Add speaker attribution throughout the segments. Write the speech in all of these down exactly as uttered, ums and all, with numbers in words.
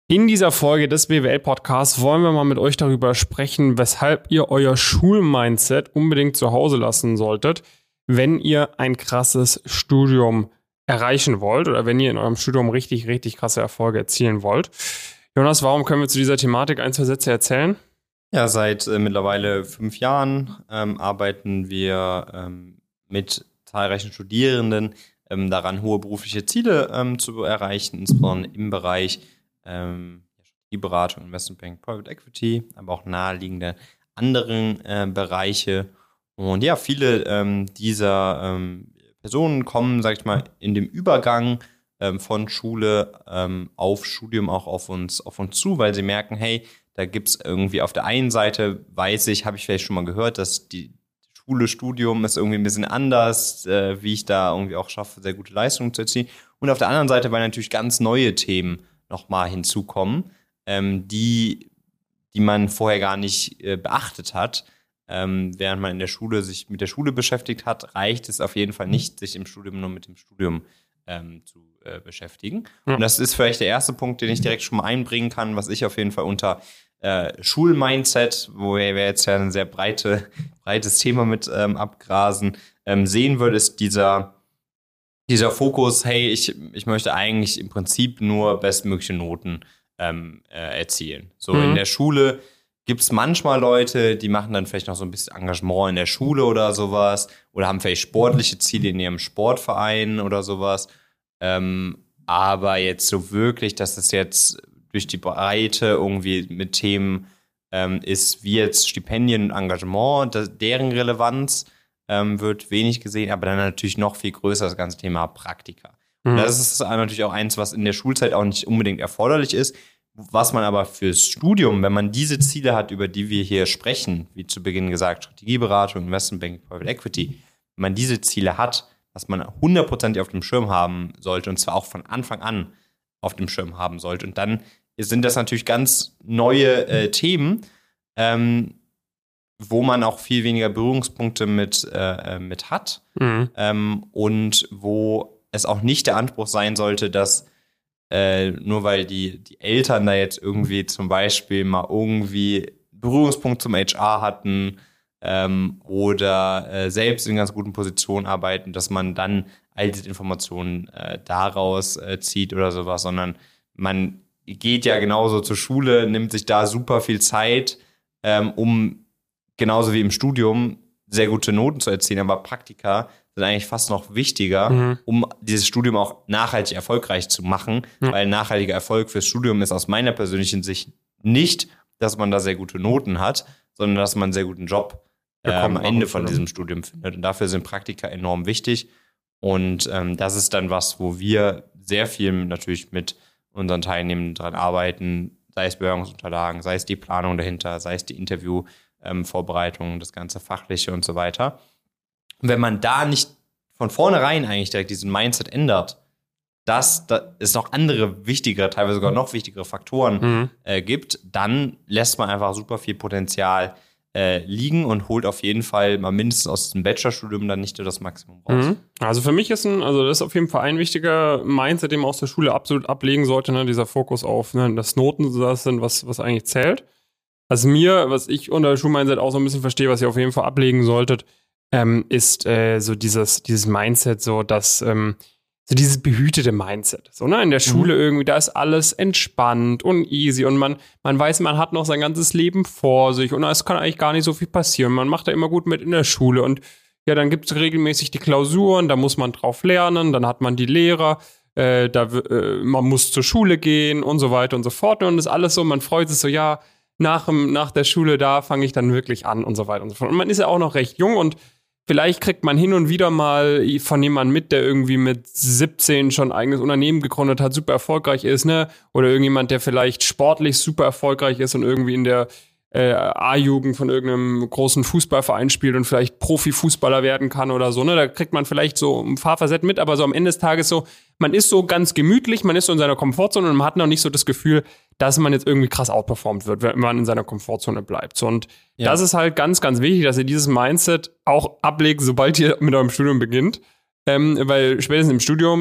Speaker 1: In dieser Folge des B W L-Podcasts wollen wir mal mit euch darüber sprechen, weshalb ihr euer Schulmindset unbedingt zu Hause lassen solltet, wenn ihr ein krasses Studium erreichen wollt oder wenn ihr in eurem Studium richtig, richtig krasse Erfolge erzielen wollt. Jonas, warum können wir zu dieser Thematik ein, zwei Sätze erzählen?
Speaker 2: Ja, seit äh, mittlerweile fünf Jahren ähm, arbeiten wir ähm, mit zahlreichen Studierenden ähm, daran, hohe berufliche Ziele ähm, zu erreichen, insbesondere im Bereich ähm, Strategieberatung, Investment Bank, Private Equity, aber auch naheliegende anderen äh, Bereiche. Und ja, viele ähm, dieser ähm, Personen kommen, sag ich mal, in dem Übergang ähm, von Schule ähm, auf Studium auch auf uns, auf uns zu, weil sie merken, hey, da gibt es irgendwie auf der einen Seite, weiß ich, habe ich vielleicht schon mal gehört, dass die Schule, Studium ist irgendwie ein bisschen anders, äh, wie ich da irgendwie auch schaffe, sehr gute Leistungen zu erzielen. Und auf der anderen Seite, weil natürlich ganz neue Themen nochmal hinzukommen, ähm, die, die man vorher gar nicht äh, beachtet hat. Ähm, während man in der Schule sich mit der Schule beschäftigt hat, reicht es auf jeden Fall nicht, sich im Studium nur mit dem Studium ähm, zu äh, beschäftigen. Ja. Und das ist vielleicht der erste Punkt, den ich direkt schon mal einbringen kann, was ich auf jeden Fall unter äh, Schulmindset, wo wir jetzt ja ein sehr breite, breites Thema mit ähm, abgrasen, ähm, sehen würde, ist dieser Dieser Fokus, hey, ich, ich möchte eigentlich im Prinzip nur bestmögliche Noten ähm, äh, erzielen. So mhm. In der Schule gibt es manchmal Leute, die machen dann vielleicht noch so ein bisschen Engagement in der Schule oder sowas oder haben vielleicht sportliche Ziele in ihrem Sportverein oder sowas. Ähm, aber jetzt so wirklich, dass es jetzt durch die Breite irgendwie mit Themen ähm, ist, wie jetzt Stipendien und Engagement, das, deren Relevanz Ähm, wird wenig gesehen, aber dann natürlich noch viel größer das ganze Thema Praktika. Mhm. Und das ist natürlich auch eins, was in der Schulzeit auch nicht unbedingt erforderlich ist, was man aber fürs Studium, wenn man diese Ziele hat, über die wir hier sprechen, wie zu Beginn gesagt, Strategieberatung, Investment Bank, Private Equity, wenn man diese Ziele hat, was man hundertprozentig auf dem Schirm haben sollte und zwar auch von Anfang an auf dem Schirm haben sollte. Und dann sind das natürlich ganz neue äh, Themen, ähm, wo man auch viel weniger Berührungspunkte mit, äh, mit hat mhm. ähm, und wo es auch nicht der Anspruch sein sollte, dass äh, nur weil die, die Eltern da jetzt irgendwie zum Beispiel mal irgendwie Berührungspunkt zum H R hatten ähm, oder äh, selbst in ganz guten Positionen arbeiten, dass man dann all diese Informationen äh, daraus äh, zieht oder sowas, sondern man geht ja genauso zur Schule, nimmt sich da super viel Zeit, ähm, um genauso wie im Studium sehr gute Noten zu erzielen, aber Praktika sind eigentlich fast noch wichtiger, mhm. um dieses Studium auch nachhaltig erfolgreich zu machen, mhm. weil nachhaltiger Erfolg fürs Studium ist aus meiner persönlichen Sicht nicht, dass man da sehr gute Noten hat, sondern dass man einen sehr guten Job äh, am Ende von diesem Studium findet. Und dafür sind Praktika enorm wichtig. Und ähm, das ist dann was, wo wir sehr viel natürlich mit unseren Teilnehmern dran arbeiten, sei es Bewerbungsunterlagen, sei es die Planung dahinter, sei es die Interview Ähm, Vorbereitung, das ganze Fachliche und so weiter. Und wenn man da nicht von vornherein eigentlich direkt diesen Mindset ändert, dass da es noch andere wichtigere, teilweise sogar noch wichtigere Faktoren mhm. äh, gibt, dann lässt man einfach super viel Potenzial äh, liegen und holt auf jeden Fall mal mindestens aus dem Bachelorstudium dann nicht nur das Maximum raus.
Speaker 1: Mhm. Also für mich ist ein, also das ist auf jeden Fall ein wichtiger Mindset, den man aus der Schule absolut ablegen sollte, ne? Dieser Fokus auf, ne, dass Noten das sind, was, was eigentlich zählt. Also mir, was ich unter Schulmindset auch so ein bisschen verstehe, was ihr auf jeden Fall ablegen solltet, ähm, ist äh, so dieses, dieses Mindset, so dass ähm, so dieses behütete Mindset. So, ne? In der Schule mhm. irgendwie, da ist alles entspannt und easy und man, man weiß, man hat noch sein ganzes Leben vor sich und es kann eigentlich gar nicht so viel passieren. Man macht da immer gut mit in der Schule und ja, dann gibt es regelmäßig die Klausuren, da muss man drauf lernen, dann hat man die Lehrer, äh, da, äh, man muss zur Schule gehen und so weiter und so fort und das ist alles so, man freut sich so, ja, Nach, nach der Schule, da fange ich dann wirklich an und so weiter und so fort. Und man ist ja auch noch recht jung und vielleicht kriegt man hin und wieder mal von jemandem mit, der irgendwie mit siebzehn schon ein eigenes Unternehmen gegründet hat, super erfolgreich ist, ne? Oder irgendjemand, der vielleicht sportlich super erfolgreich ist und irgendwie in der äh, A-Jugend von irgendeinem großen Fußballverein spielt und vielleicht Profifußballer werden kann oder so, ne? Da kriegt man vielleicht so ein Fahrversett mit, aber so am Ende des Tages so, man ist so ganz gemütlich, man ist so in seiner Komfortzone und man hat noch nicht so das Gefühl, dass man jetzt irgendwie krass outperformt wird, wenn man in seiner Komfortzone bleibt. So, und ja. das ist halt ganz, ganz wichtig, dass ihr dieses Mindset auch ablegt, sobald ihr mit eurem Studium beginnt. Ähm, weil spätestens im Studium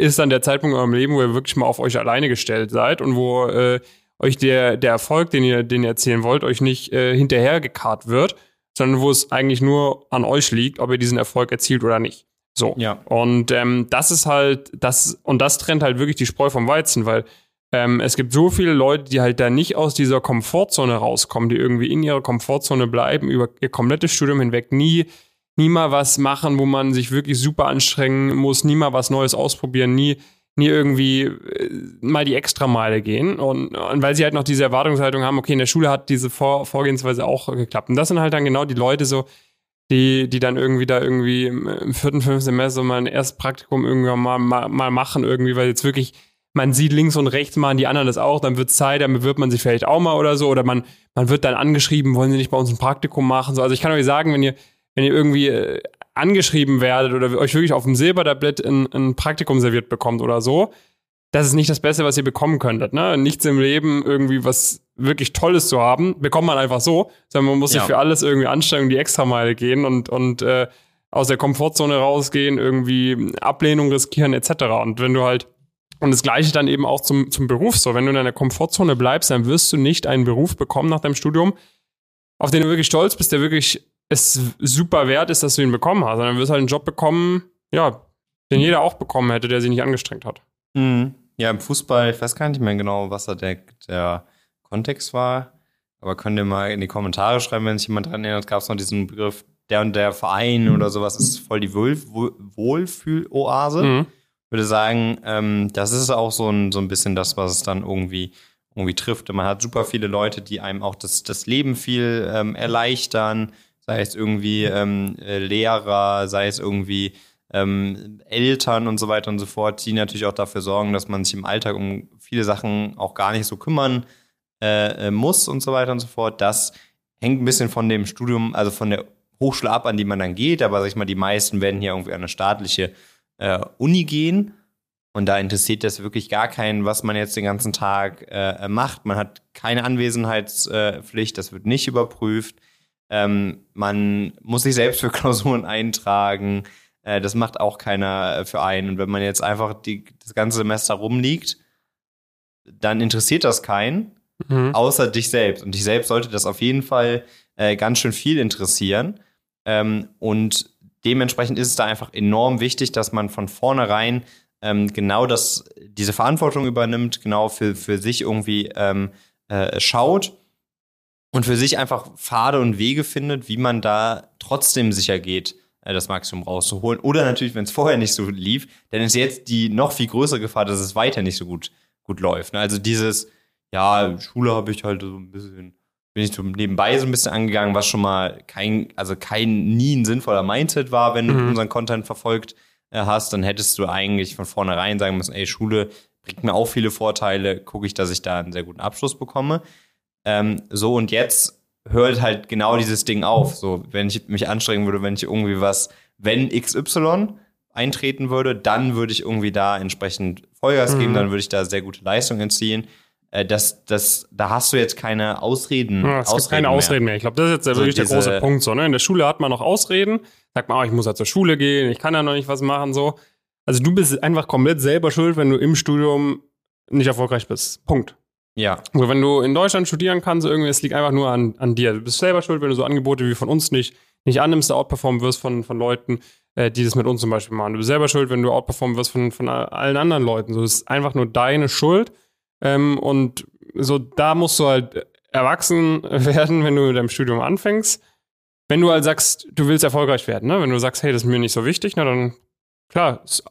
Speaker 1: ist dann der Zeitpunkt in eurem Leben, wo ihr wirklich mal auf euch alleine gestellt seid und wo äh, euch der, der Erfolg, den ihr, den ihr erzielen wollt, euch nicht äh, hinterhergekarrt wird, sondern wo es eigentlich nur an euch liegt, ob ihr diesen Erfolg erzielt oder nicht. So.
Speaker 2: Ja.
Speaker 1: Und ähm, das ist halt, das, und das trennt halt wirklich die Spreu vom Weizen, weil ähm, es gibt so viele Leute, die halt da nicht aus dieser Komfortzone rauskommen, die irgendwie in ihrer Komfortzone bleiben, über ihr komplettes Studium hinweg, nie, nie mal was machen, wo man sich wirklich super anstrengen muss, nie mal was Neues ausprobieren, nie, nie irgendwie äh, mal die Extrameile gehen. Und, und weil sie halt noch diese Erwartungshaltung haben, okay, in der Schule hat diese Vor- Vorgehensweise auch geklappt. Und das sind halt dann genau die Leute so, die, die dann irgendwie da irgendwie im, im vierten, fünften Semester mal ein erstes Praktikum irgendwann mal, mal, mal machen, irgendwie, weil jetzt wirklich, man sieht links und rechts machen die anderen das auch, dann wird es Zeit, dann bewirbt man sich vielleicht auch mal oder so, oder man, man wird dann angeschrieben, wollen sie nicht bei uns ein Praktikum machen, so. Also ich kann euch sagen, wenn ihr, wenn ihr irgendwie äh, angeschrieben werdet oder euch wirklich auf dem Silbertablett ein, ein Praktikum serviert bekommt oder so, das ist nicht das Beste, was ihr bekommen könntet, ne? Nichts im Leben irgendwie was wirklich Tolles zu haben, bekommt man einfach so, sondern man muss ja. sich für alles irgendwie anstrengen, die Extrameile gehen und, und äh, aus der Komfortzone rausgehen, irgendwie Ablehnung riskieren et cetera. Und wenn du halt, und das Gleiche dann eben auch zum, zum Beruf so, wenn du in deiner Komfortzone bleibst, dann wirst du nicht einen Beruf bekommen nach deinem Studium, auf den du wirklich stolz bist, der wirklich es super wert ist, dass du ihn bekommen hast, sondern du wirst halt einen Job bekommen, ja, den jeder auch bekommen hätte, der sich nicht angestrengt hat.
Speaker 2: Mhm. Ja, im Fußball, ich weiß gar nicht mehr genau, was da der, der Kontext war, aber könnt ihr mal in die Kommentare schreiben, wenn sich jemand dran erinnert, gab es noch diesen Begriff, der und der Verein oder sowas ist voll die Wohl, Wohl, Wohlfühloase. Mhm. Ich würde sagen, ähm, das ist auch so ein, so ein bisschen das, was es dann irgendwie, irgendwie trifft. Und man hat super viele Leute, die einem auch das, das Leben viel ähm, erleichtern, sei es irgendwie ähm, Lehrer, sei es irgendwie ähm, Eltern und so weiter und so fort, die natürlich auch dafür sorgen, dass man sich im Alltag um viele Sachen auch gar nicht so kümmern äh, muss und so weiter und so fort. Das hängt ein bisschen von dem Studium, also von der Hochschule ab, an die man dann geht, aber sag ich mal, die meisten werden hier irgendwie an eine staatliche äh, Uni gehen und da interessiert das wirklich gar keinen, was man jetzt den ganzen Tag äh, macht. Man hat keine Anwesenheitspflicht, das wird nicht überprüft. Ähm, man muss sich selbst für Klausuren eintragen. Äh, das macht auch keiner für einen. Und wenn man jetzt einfach die, das ganze Semester rumliegt, dann interessiert das keinen, mhm. außer dich selbst. Und dich selbst sollte das auf jeden Fall äh, ganz schön viel interessieren. Ähm, und dementsprechend ist es da einfach enorm wichtig, dass man von vornherein ähm, genau das, diese Verantwortung übernimmt, genau für, für sich irgendwie ähm, äh, schaut und für sich einfach Pfade und Wege findet, wie man da trotzdem sicher geht, äh, das Maximum rauszuholen. Oder natürlich, wenn es vorher nicht so lief, dann ist jetzt die noch viel größere Gefahr, dass es weiter nicht so gut, gut läuft. Ne? Also dieses, ja, Schule habe ich halt so ein bisschen, bin ich so nebenbei so ein bisschen angegangen, was schon mal kein, also kein, nie ein sinnvoller Mindset war, wenn du mhm. unseren Content verfolgt äh, hast, dann hättest du eigentlich von vornherein sagen müssen, ey, Schule bringt mir auch viele Vorteile, gucke ich, dass ich da einen sehr guten Abschluss bekomme. Ähm, so, und jetzt hört halt genau dieses Ding auf. So, wenn ich mich anstrengen würde, wenn ich irgendwie was, wenn X Y eintreten würde, dann würde ich irgendwie da entsprechend Vollgas mhm. geben, dann würde ich da sehr gute Leistung erzielen. Das, das, da hast du jetzt keine Ausreden.
Speaker 1: Ja, es
Speaker 2: Ausreden
Speaker 1: gibt keine
Speaker 2: mehr.
Speaker 1: Ausreden mehr. Ich glaube, das ist jetzt
Speaker 2: so
Speaker 1: wirklich
Speaker 2: diese,
Speaker 1: der große Punkt. So, ne? In der Schule hat man noch Ausreden. Sagt man, oh, ich muss ja zur Schule gehen, ich kann ja noch nicht was machen. So. Also du bist einfach komplett selber schuld, wenn du im Studium nicht erfolgreich bist. Punkt.
Speaker 2: Ja.
Speaker 1: Also wenn du in Deutschland studieren kannst, irgendwie, es liegt einfach nur an, an dir. Du bist selber schuld, wenn du so Angebote wie von uns nicht, nicht annimmst, du outperformen wirst von, von Leuten, äh, die das mit uns zum Beispiel machen. Du bist selber schuld, wenn du outperformen wirst von, von allen anderen Leuten. So, es ist einfach nur deine Schuld. Ähm, und so, da musst du halt erwachsen werden, wenn du mit deinem Studium anfängst. Wenn du halt sagst, du willst erfolgreich werden, ne? Wenn du sagst, hey, das ist mir nicht so wichtig, na dann, klar, ist,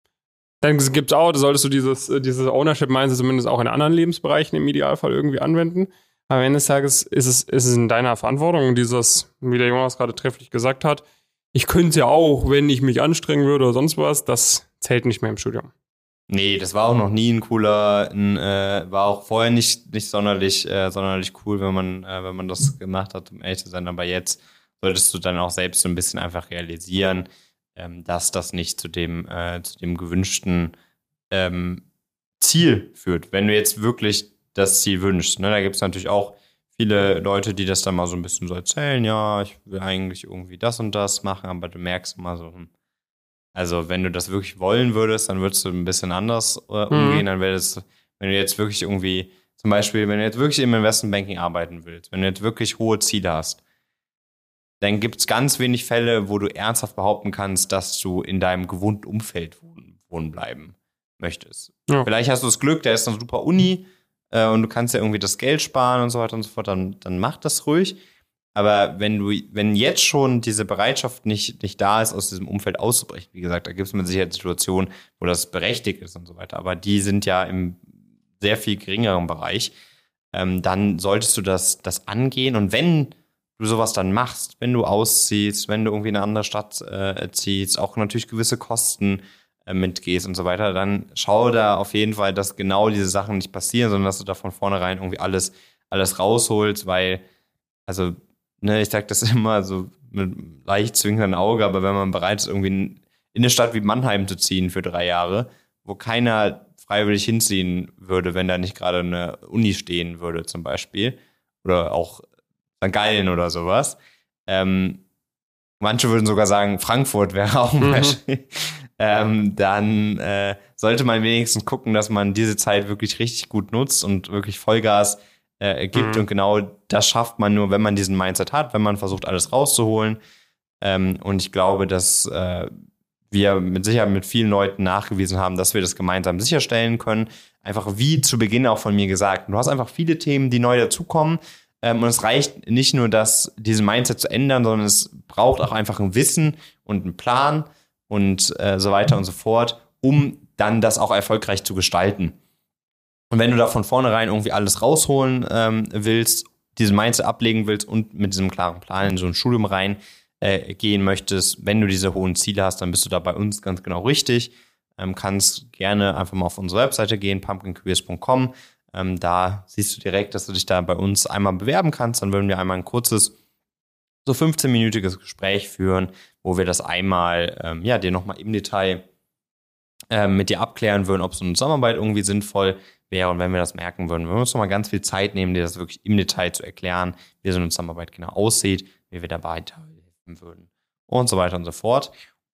Speaker 1: dann gibt's auch, da solltest du dieses, dieses Ownership-Mindset zumindest auch in anderen Lebensbereichen im Idealfall irgendwie anwenden. Aber am Ende des Tages ist es, ist es in deiner Verantwortung, dieses, wie der Jonas gerade trefflich gesagt hat, ich könnte es ja auch, wenn ich mich anstrengen würde oder sonst was, das zählt nicht mehr im Studium.
Speaker 2: Nee, das war auch noch nie ein cooler, ein, äh, war auch vorher nicht, nicht sonderlich, äh, sonderlich cool, wenn man, äh, wenn man das gemacht hat, um ehrlich zu sein. Aber jetzt solltest du dann auch selbst so ein bisschen einfach realisieren, ähm, dass das nicht zu dem, äh, zu dem gewünschten ähm, Ziel führt. Wenn du jetzt wirklich das Ziel wünschst, ne, da gibt es natürlich auch viele Leute, die das dann mal so ein bisschen so erzählen, ja, ich will eigentlich irgendwie das und das machen, aber du merkst immer so, hm, Also wenn du das wirklich wollen würdest, dann würdest du ein bisschen anders äh, umgehen. Mhm. Dann wäre das, wenn du jetzt wirklich irgendwie, zum Beispiel, wenn du jetzt wirklich im Investmentbanking arbeiten willst, wenn du jetzt wirklich hohe Ziele hast, dann gibt es ganz wenig Fälle, wo du ernsthaft behaupten kannst, dass du in deinem gewohnten Umfeld wohnen, wohnen bleiben möchtest. Ja. Vielleicht hast du das Glück, da ist eine super Uni äh, und du kannst ja irgendwie das Geld sparen und so weiter und so fort, dann, dann mach das ruhig. Aber wenn du, wenn jetzt schon diese Bereitschaft nicht, nicht da ist, aus diesem Umfeld auszubrechen, wie gesagt, da gibt es mit Sicherheit Situationen, wo das berechtigt ist und so weiter, aber die sind ja im sehr viel geringeren Bereich, ähm, dann solltest du das, das angehen. Und wenn du sowas dann machst, wenn du ausziehst, wenn du irgendwie in eine andere Stadt äh, ziehst, auch natürlich gewisse Kosten äh, mitgehst und so weiter, dann schau da auf jeden Fall, dass genau diese Sachen nicht passieren, sondern dass du da von vornherein irgendwie alles, alles rausholst, weil, also, ne, ich sag das immer so mit leicht zwinkerndem Auge, aber wenn man bereit ist, irgendwie in eine Stadt wie Mannheim zu ziehen für drei Jahre, wo keiner freiwillig hinziehen würde, wenn da nicht gerade eine Uni stehen würde zum Beispiel, oder auch Sankt Gallen oder sowas. Ähm, manche würden sogar sagen, Frankfurt wäre auch ein Beispiel. Mhm. ähm, dann äh, sollte man wenigstens gucken, dass man diese Zeit wirklich richtig gut nutzt und wirklich Vollgas äh, gibt. Mhm. Und genau das schafft man nur, wenn man diesen Mindset hat, wenn man versucht, alles rauszuholen. Ähm, und ich glaube, dass äh, wir mit Sicherheit mit vielen Leuten nachgewiesen haben, dass wir das gemeinsam sicherstellen können. Einfach wie zu Beginn auch von mir gesagt. Du hast einfach viele Themen, die neu dazukommen. Ähm, und es reicht nicht nur, das, diesen Mindset zu ändern, sondern es braucht auch einfach ein Wissen und einen Plan und äh, so weiter und so fort, um dann das auch erfolgreich zu gestalten. Und wenn du da von vornherein irgendwie alles rausholen ähm, willst, diesen Mindset ablegen willst und mit diesem klaren Plan in so ein Studium rein äh, gehen möchtest, wenn du diese hohen Ziele hast, dann bist du da bei uns ganz genau richtig. Ähm, kannst gerne einfach mal auf unsere Webseite gehen, pumpkin careers punkt com. Ähm, da siehst du direkt, dass du dich da bei uns einmal bewerben kannst. Dann würden wir einmal ein kurzes, so fünfzehn-minütiges Gespräch führen, wo wir das einmal, ähm, ja, dir nochmal im Detail ähm, mit dir abklären würden, ob so eine Zusammenarbeit irgendwie sinnvoll wäre. Und wenn wir das merken würden, würden wir uns nochmal ganz viel Zeit nehmen, dir das wirklich im Detail zu erklären, wie so eine Zusammenarbeit genau aussieht, wie wir dabei helfen würden und so weiter und so fort.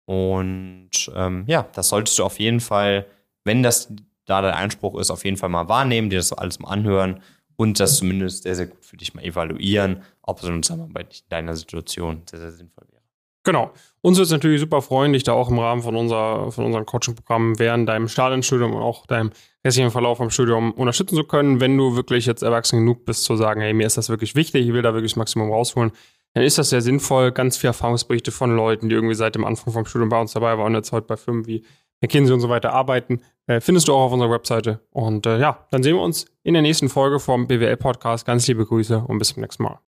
Speaker 2: Und ähm, ja, das solltest du auf jeden Fall, wenn das da dein Anspruch ist, auf jeden Fall mal wahrnehmen, dir das alles mal anhören und das zumindest sehr, sehr gut für dich mal evaluieren, ob so eine Zusammenarbeit in deiner Situation sehr, sehr sinnvoll wäre.
Speaker 1: Genau. Uns wird es natürlich super freuen, dich da auch im Rahmen von, unser, von unserem Coaching-Programm während deinem Start ins Studium und auch deinem restlichen Verlauf vom Studium unterstützen zu können. Wenn du wirklich jetzt erwachsen genug bist, zu sagen, hey, mir ist das wirklich wichtig, ich will da wirklich das Maximum rausholen, dann ist das sehr sinnvoll. Ganz viele Erfahrungsberichte von Leuten, die irgendwie seit dem Anfang vom Studium bei uns dabei waren und jetzt heute bei Firmen wie McKinsey und so weiter arbeiten, äh, findest du auch auf unserer Webseite. Und äh, ja, dann sehen wir uns in der nächsten Folge vom B W L-Podcast. Ganz liebe Grüße und bis zum nächsten Mal.